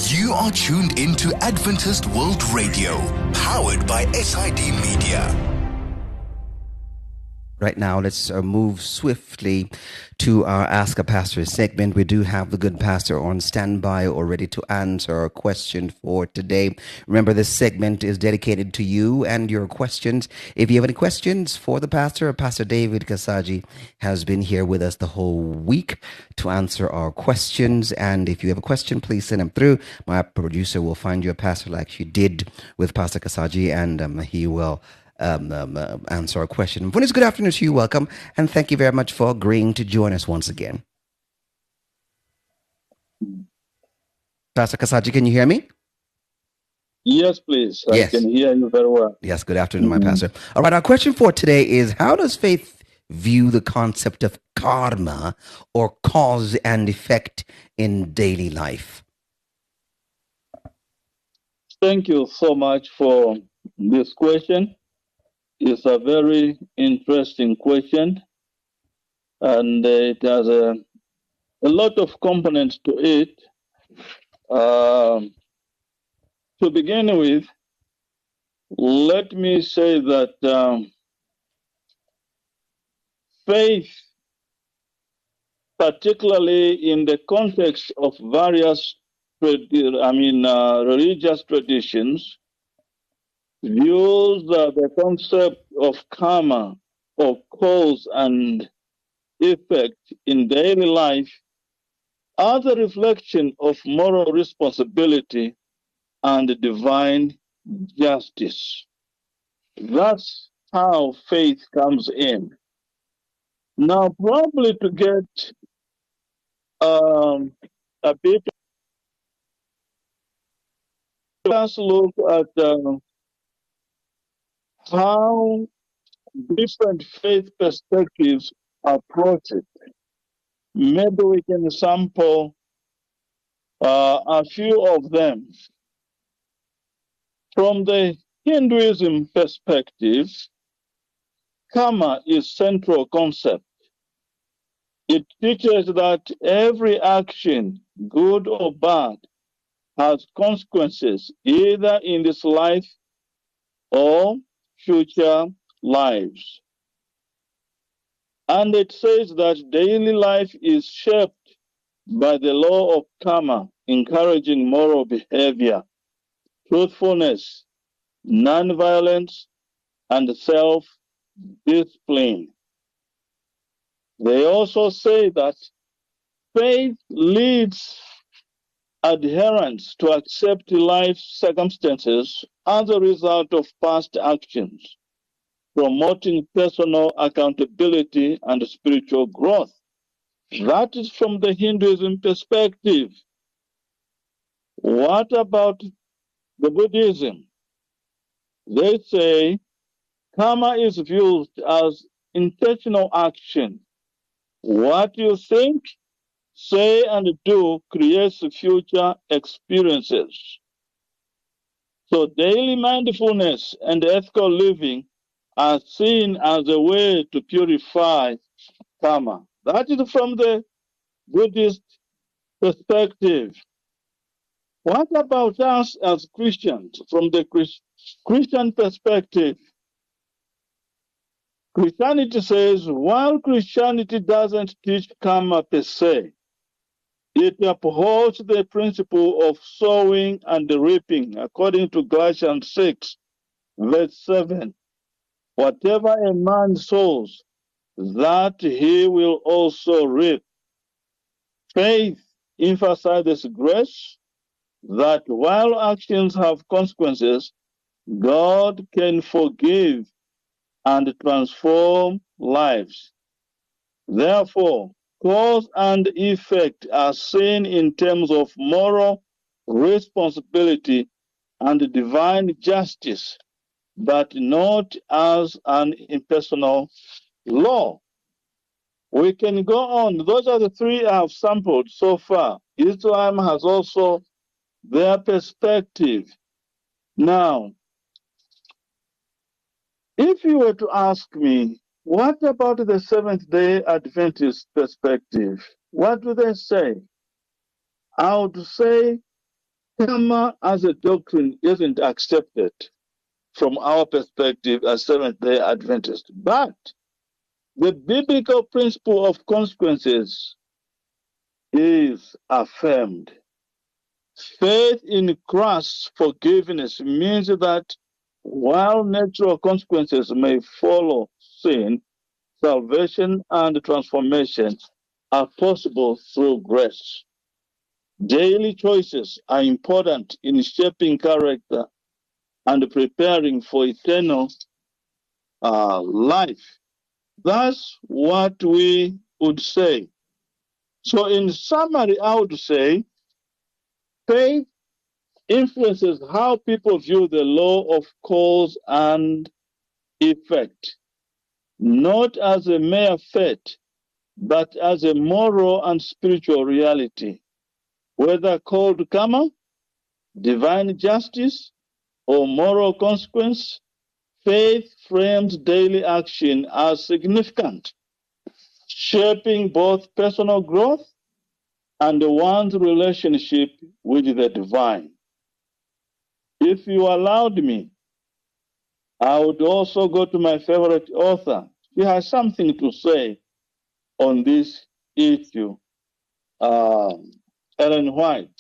You are tuned into Adventist World Radio, powered by SID Media. Right now, let's move swiftly to our Ask a Pastor segment. We do have the good pastor on standby or ready to answer our question for today. Remember, this segment is dedicated to you and your questions. If you have any questions for the pastor, Pastor David Kasaji has been here with us the whole week to answer our questions. And if you have a question, please send them through. My producer will find you a pastor like she did with Pastor Kasaji, and he will answer our question. Funis, good afternoon to you. Welcome. And thank you very much for agreeing to join us once again. Pastor Kasaji, can you hear me? Yes, please. Yes. I can hear you very well. Yes, good afternoon, my pastor. All right, our question for today is, how does faith view the concept of karma or cause and effect in daily life? Thank you so much for this question. It's a very interesting question, and it has a lot of components to it. To begin with, let me say that faith, particularly in the context of various religious traditions, views the concept of karma, of cause and effect in daily life as a reflection of moral responsibility and divine justice. That's how faith comes in. Now, probably to get a bit, let's look at how different faith perspectives approach it. Maybe we can sample a few of them. From the Hinduism perspective, karma is central concept. It teaches that every action, good or bad, has consequences either in this life or future lives. And it says that daily life is shaped by the law of karma, encouraging moral behavior, truthfulness, nonviolence, and self-discipline. They also say that faith leads adherents to accept life's circumstances as a result of past actions, promoting personal accountability and spiritual growth. That is from the Hinduism perspective. What about the Buddhism? They say karma is viewed as intentional action. What you think, say, and do creates future experiences. So daily mindfulness and ethical living are seen as a way to purify karma. That is from the Buddhist perspective. What about us as Christians? From the Christian perspective, Christianity says, while Christianity doesn't teach karma per se, it upholds the principle of sowing and reaping, according to Galatians 6, verse 7. Whatever a man sows, that he will also reap. Faith emphasizes grace, that while actions have consequences, God can forgive and transform lives. Therefore, cause and effect are seen in terms of moral responsibility and divine justice, but not as an impersonal law. We can go on. Those are the three I have sampled so far. Islam has also their perspective. Now, if you were to ask me, what about the Seventh-day Adventist perspective? What do they say? I would say karma as a doctrine isn't accepted from our perspective as Seventh-day Adventists, but the biblical principle of consequences is affirmed. Faith in Christ's forgiveness means that while natural consequences may follow sin, salvation and transformation are possible through grace. Daily choices are important in shaping character and preparing for eternal life. That's what we would say. So, in summary, I would say faith influences how people view the law of cause and effect, not as a mere fate, but as a moral and spiritual reality. Whether called karma, divine justice, or moral consequence, faith frames daily action as significant, shaping both personal growth and one's relationship with the divine. If you allowed me, I would also go to my favorite author. She has something to say on this issue, Ellen White.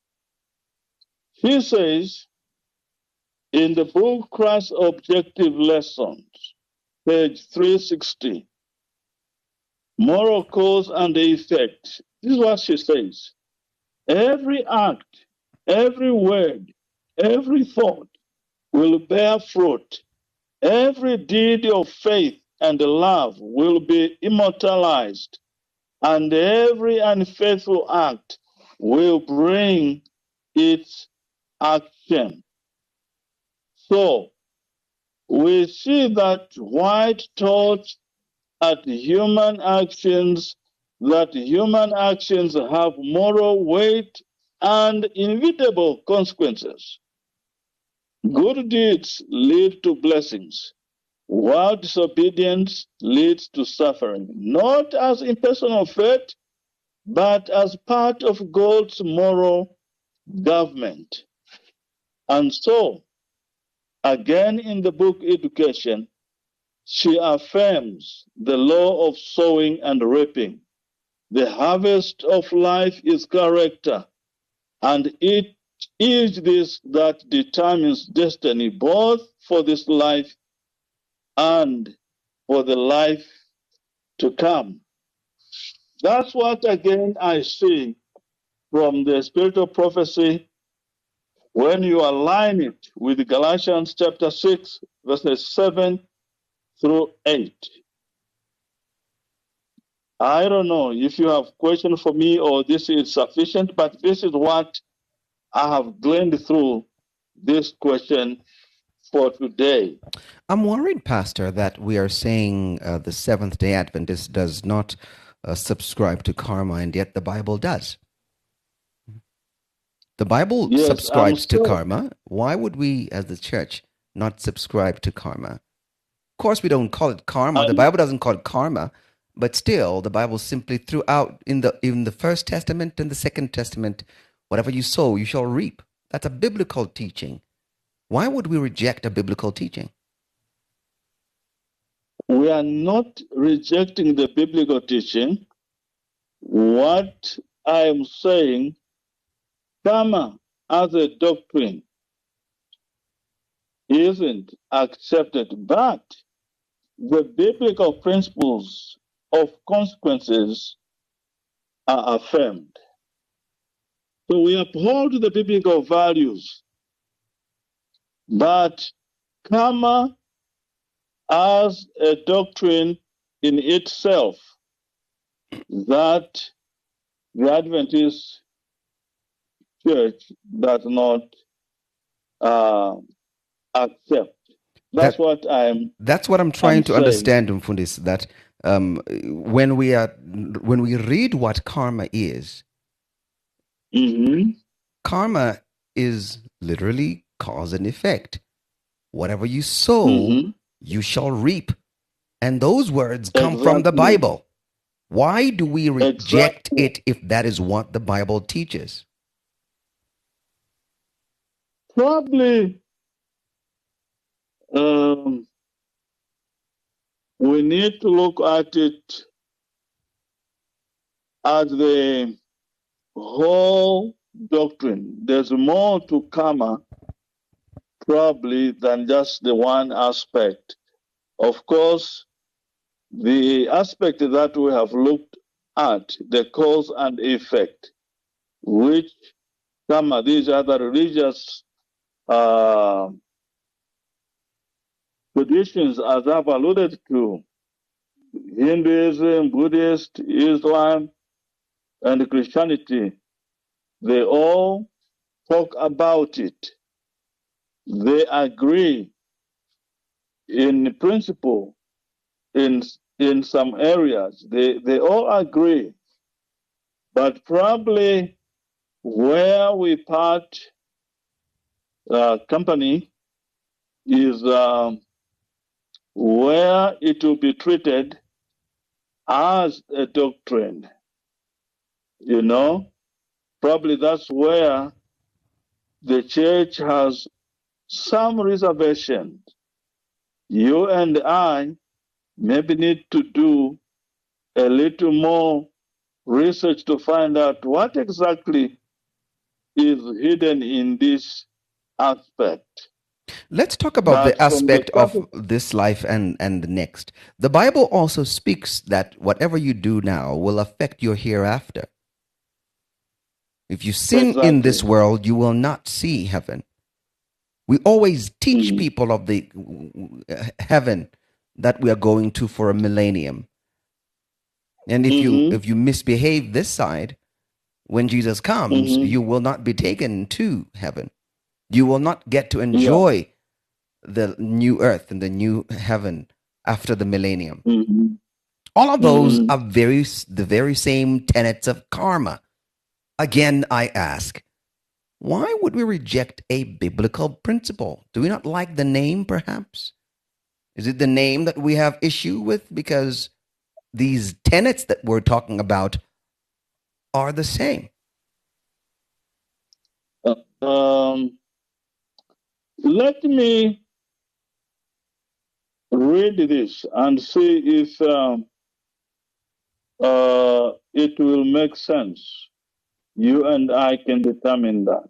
She says, in the book Christ's Objective Lessons, page 360, Moral Cause and Effect. This is what she says. Every act, every word, every thought will bear fruit. Every deed of faith and love will be immortalized, and every unfaithful act will bring its action. So, we see that White taught that human actions have moral weight and inevitable consequences. Good deeds lead to blessings, while disobedience leads to suffering, not as impersonal fate, but as part of God's moral government. And so, again in the book Education, she affirms the law of sowing and reaping. The harvest of life is character, and it is this that determines destiny, both for this life and for the life to come. That's what, again, I see from the spirit of prophecy when you align it with Galatians chapter 6, verses 7 through 8. I don't know if you have question for me or this is sufficient, but this is what I have gleaned through this question for today. I'm worried, Pastor, that we are saying the Seventh-day Adventist does not subscribe to karma, and yet the Bible does. The Bible subscribes to karma. Why would we, as the church, not subscribe to karma? Of course, we don't call it karma. The Bible doesn't call it karma, but still, the Bible simply threw out in the First Testament and the Second Testament, whatever you sow, you shall reap. That's a biblical teaching. Why would we reject a biblical teaching? We are not rejecting the biblical teaching. What I am saying, karma as a doctrine isn't accepted, but the biblical principles of consequences are affirmed. So we uphold the biblical values, but karma as a doctrine in itself that the Adventist Church does not accept. That's what I'm trying to understand, Mfundis, that when we read what karma is, karma is literally cause and effect. Whatever you sow, you shall reap. And those words come from the Bible. Why do we reject it if that is what the Bible teaches? Probably we need to look at it as the whole doctrine. There's more to karma probably than just the one aspect. Of course, the aspect that we have looked at, the cause and effect, which some of these other religious traditions, as I've alluded to, Hinduism, Buddhist, Islam, and Christianity, they all talk about it. They agree in principle in some areas. They all agree. But probably where we part company is where it will be treated as a doctrine. You know, probably that's where the church has some reservations. You and I maybe need to do a little more research to find out what exactly is hidden in this aspect. Let's talk about But the from the aspect of this life and the next. The Bible also speaks that whatever you do now will affect your hereafter. If you sin in this Exactly. world, you will not see heaven. We always teach people of the heaven that we are going to for a millennium. And if you misbehave this side, when Jesus comes, you will not be taken to heaven. You will not get to enjoy the new earth and the new heaven after the millennium. All of those are the very same tenets of karma. Again, I ask, why would we reject a biblical principle? Do we not like the name, perhaps? Is it the name that we have issue with? Because these tenets that we're talking about are the same. Let me read this and see if it will make sense. You and I can determine that.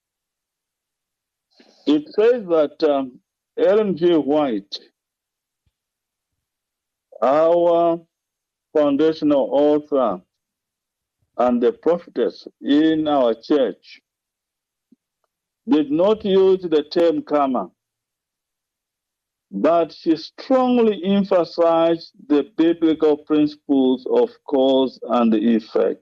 It says that Ellen G. White, our foundational author and the prophetess in our church, did not use the term karma, but she strongly emphasized the biblical principles of cause and effect,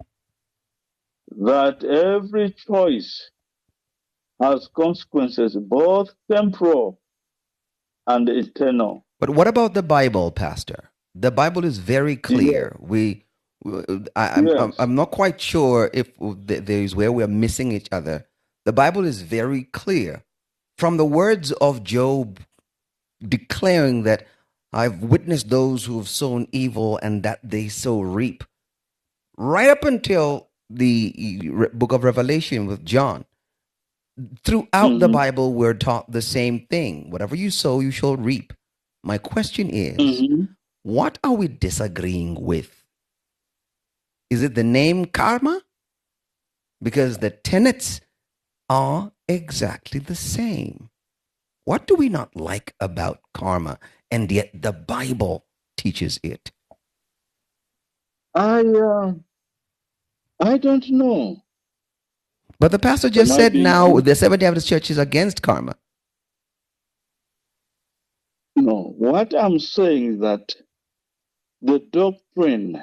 that every choice has consequences, both temporal and eternal. But what about the Bible, Pastor? The Bible is very clear. I'm not quite sure if there is where we are missing each other. The Bible is very clear. From the words of Job declaring that I've witnessed those who have sown evil and that they so reap, right up until the book of Revelation with John, throughout the Bible, we're taught the same thing. Whatever you sow, you shall reap. My question is, what are we disagreeing with? Is it the name karma? Because the tenets are exactly the same. What do we not like about karma? And yet the Bible teaches it. I don't know. But the pastor just said now the Seventh-day Adventist Church is against karma. No, what I'm saying is that the doctrine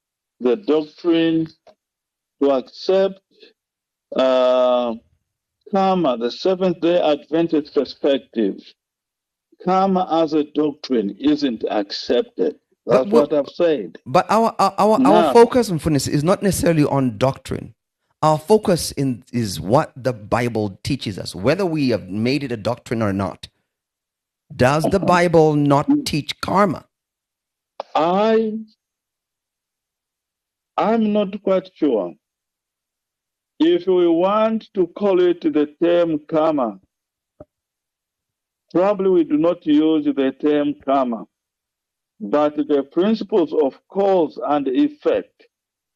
to accept karma, the Seventh-day Adventist perspective, karma as a doctrine isn't accepted. That's what I've said. But our focus on fullness is not necessarily on doctrine. Our focus is what the Bible teaches us, whether we have made it a doctrine or not. Does the Bible not teach karma? I'm not quite sure. If we want to call it the term karma, probably we do not use the term karma, but the principles of cause and effect.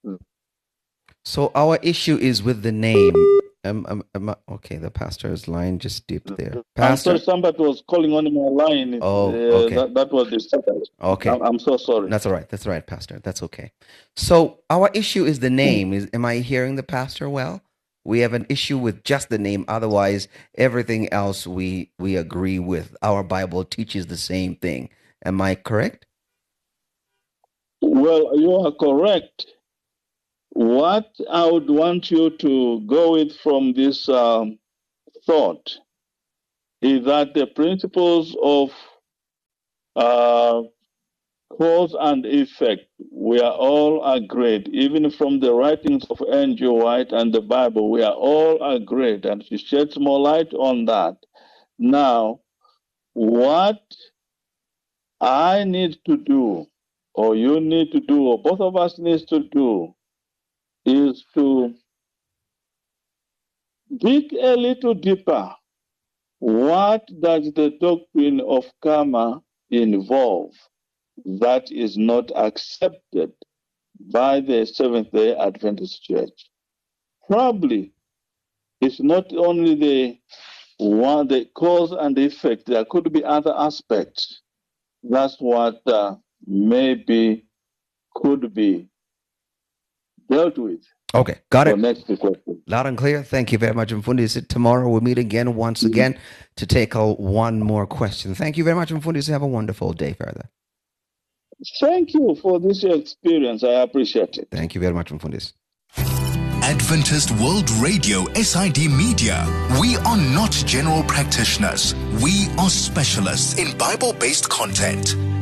So our issue is with the name. Okay, the pastor's line just dipped there. Pastor? I'm sorry, somebody was calling on my line. Oh, okay. That was the second. Okay. I'm so sorry. That's all right. That's all right, Pastor. That's okay. So our issue is the name. Am I hearing the pastor well? We have an issue with just the name. Otherwise, everything else we agree with. Our Bible teaches the same thing. Am I correct? Well, you are correct. What I would want you to go with from this thought is that the principles of cause and effect, we are all agreed, even from the writings of N.G. White and the Bible, we are all agreed, and she sheds more light on that. Now, what I need to do, or you need to do, or both of us need to do, is to dig a little deeper. What does the doctrine of karma involve that is not accepted by the Seventh-day Adventist Church? Probably it's not only the cause and effect. There could be other aspects. That's what maybe could be dealt with. Okay, got it. Next question. Loud and clear. Thank you very much, Mfundisi. Tomorrow we'll meet again, once again, to take one more question. Thank you very much, Mfundisi. Have a wonderful day further. Thank you for this experience. I appreciate it. Thank you very much, Mfundisi. Adventist World Radio, SID Media. We are not general practitioners. We are specialists in Bible-based content.